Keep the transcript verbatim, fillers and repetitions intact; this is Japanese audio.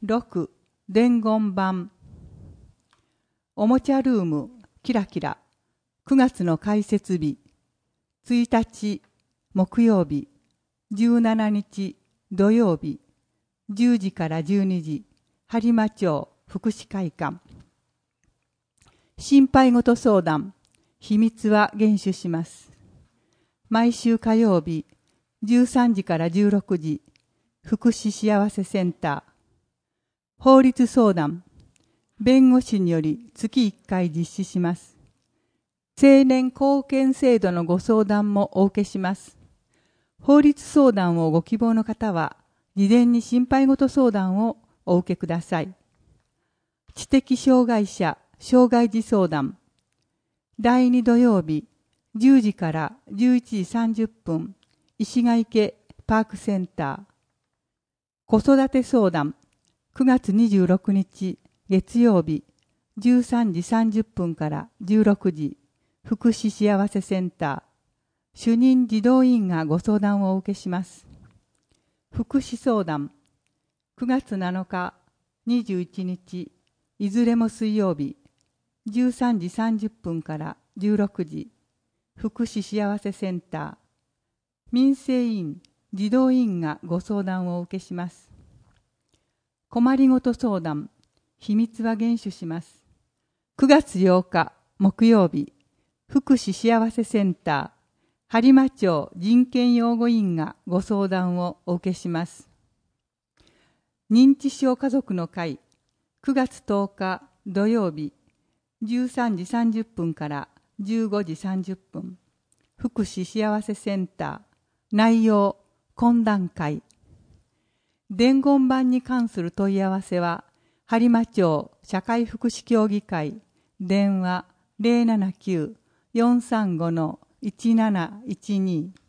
ろく伝言版おもちゃルームキラキラくがつの開設日ついたち木曜日じゅうしちにち土曜日じゅうじからじゅうにじ播磨町福祉会館心配事相談秘密は厳守します。毎週火曜日じゅうさんじからじゅうろくじ福祉幸せセンター法律相談弁護士により月いっかい実施します。青年貢献制度のご相談もお受けします。法律相談をご希望の方は事前に心配事相談をお受けください。知的障害者障害児相談だいに土曜日じゅうじからじゅういちじさんじゅっぷん石ヶ池パークセンター子育て相談くがつにじゅうろくにち月曜日じゅうさんじさんじゅっぷんからじゅうろくじ福祉幸せセンター主任児童員がご相談をお受けします。福祉相談くがつなのかにじゅういちにちいずれも水曜日じゅうさんじさんじゅっぷんからじゅうろくじ福祉幸せセンター民生委員児童委員がご相談をお受けします。困りごと相談秘密は厳守します。くがつようか木曜日福祉幸せセンター播磨町人権擁護員がご相談をお受けします。認知症家族の会くがつとおか土曜日じゅうさんじさんじゅっぷんからじゅうごじさんじゅっぷん福祉幸せセンター内容懇談会伝言板に関する問い合わせは播磨町社会福祉協議会電話 ゼロななきゅう よんさんご いちなないちに